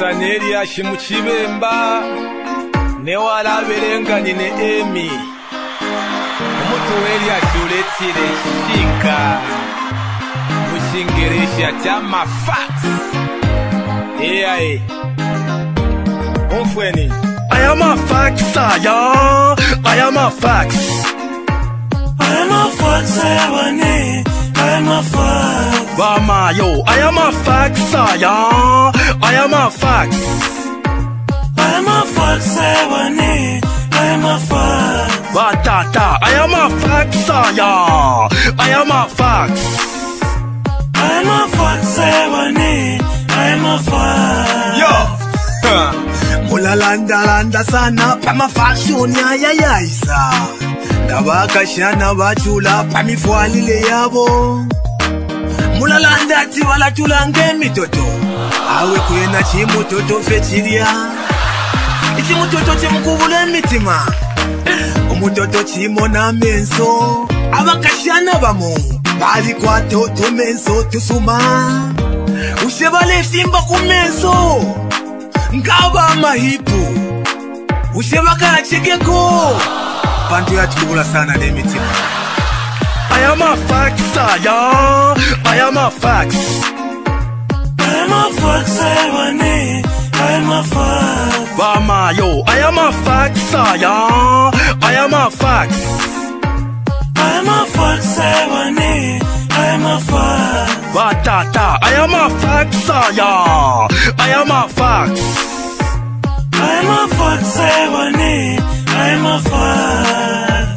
Saneria Shimuchibemba Newala Berengani ne Emi Umutuwelia Shuletire Shika Mushingeresha Chama Fax Umfweni I am a fax, yeah. I am a fax. I am a fax, I am a fax. Bama yo, I am a fax, yeah. I am a fax. I am a fax, I am a fax. Batata, I am a fax, yeah. I am a fax. I am a fax, I am a fax. Yo. Mula landa sana pama fashion ya yaisa Ngabaka shana bachula pami fualile yabo Mula landa ti wala tulange mitoto Awe kuyena chimu toto fechiria Ichimu toto chimu kuvule mitima Umutoto chimo na menso Abaka shana bamo Bali kwa toto menso tusuma Ushebale simba kumenso Ngaba mahipu Ushebaka chekeko Pantu ya chukula sana nemitima I am a fax, yeah. I am a fax. I am a fax, I am a fax. Bama yo, I am a fax, yeah. I am a fax. I am a fax, I am a fax. Batata, I am a fax, yeah. I am a fax. I am a fax, I am a fax.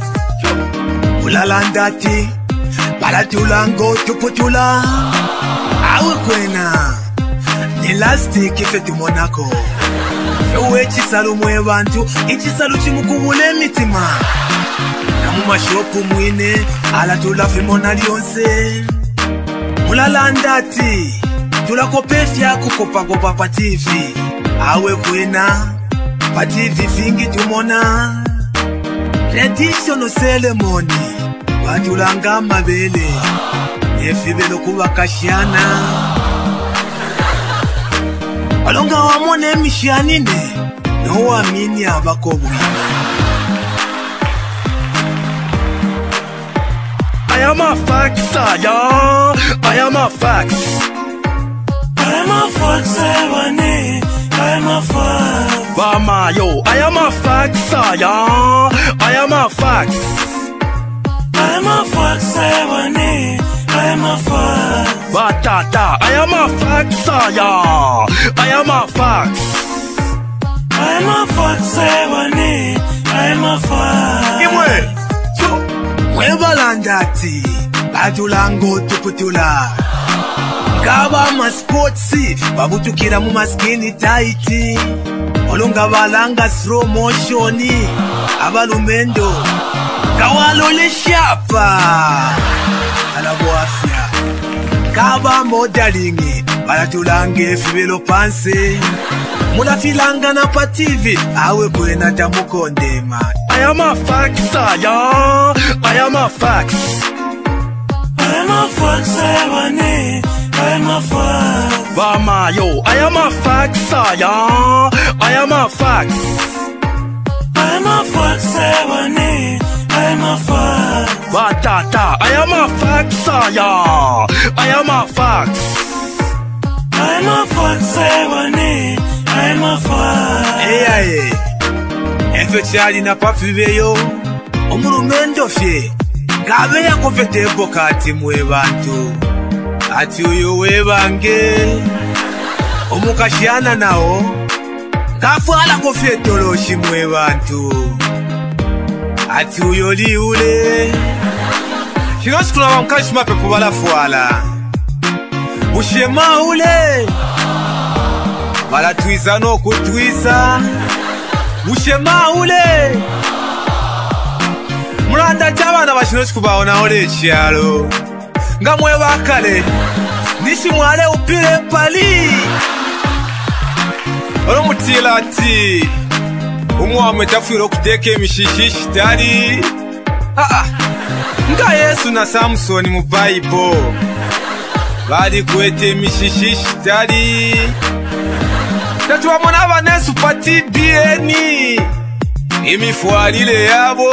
Ulalandati Balatulango tuputula Awe kwena Nilastik ifetu monako Ewe chisalu mwe bantu Ichisalu chimukubule mitima Namu mashopu mwine Alatula fimona lionse Ulalandati Tulakopefya kukopa pa TV Awe kwena Pa TV fingi tumona Traditional ceremony Batulanga mabele Efibelo kuba kashiana Alonga wamone mishianine No wamini abakobu I am a fax, yeah. I am a fax. I am a fax, I am a fax. Bama yo, I am a fax, yeah. I am a fax. I am a fax, I am a fax. Batata, I am a fax, yeah. I am a fax. I am a fax, I am a fax. Imwe, Mwebalandati Batulango tuputula Ngaba masportsi Babutukira mu maskini taiti Olunga balanga slow motioni Abalumendo Kawalo le shapa Alaboafia Kaba modelingi Balatulange fibelo panse Mula filanga na pa TV Awe kwena tamukondema I am a fax, yeah. I am a fax. I am a fax, I am a fax. Bama yo, I am a fax, yeah. I am a fax. I am a fax, I am a fax. Batata, I am a fax, yeah. I am a fax. I am a fax, I am a fax. Efe chali na pafiveyo Omurumendo fye Gabe ya kofete bokati mwe bantu Ati uyo webange Omukashiana nao Kafuala kofete oloshi mwe bantu Ati uyo liule Shinosi kuna wamkashi mapepo bala fuala Ushema ule Bala tuiza no kutuiza Ushema ule Mulanda chabana bashinosi kubaona ole chialo Nga mwe bakale Nishi mwale upile pali Olo mutila ati Umwame tafuiro kuteke mishishishi tari Nga Yesu na Samsoni mu Bible Bali kuete mishishishi tari Tetuwamona banesu pati bieni imifwalile yabo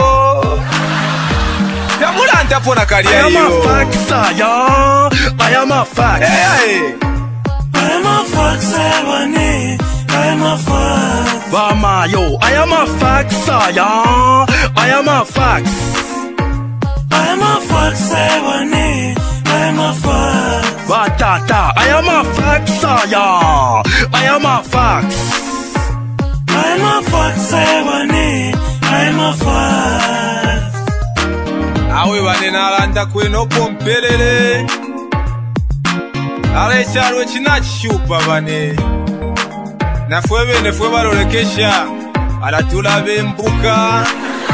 Temulanta pona kaliya yo I am a fax, I am a fax. I am a fax, I am a fax. Vama yo, I am a fax, I am a fax. I am a fax, I am a fax. Batata, I am a fax, I am a fax. I am a fax, I am a fax. Awe bane nalanda kweno pompelele Ale chalo chinachishupa bane Nafwe bene fwe balolekesha Alatula bembuka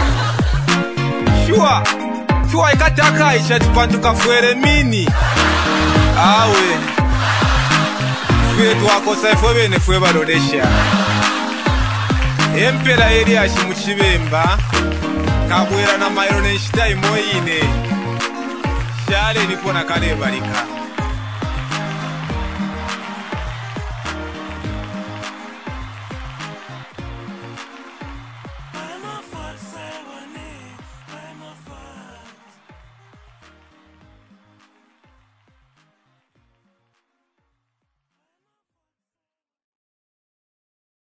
Shua ikataka isha tupantuka fwere mini Awe Fwe tuwakosa fwe bene fwe balolesha Empera eri ashimuchibemba Kabwera na mayro neshita imoine Shale nipona kale barika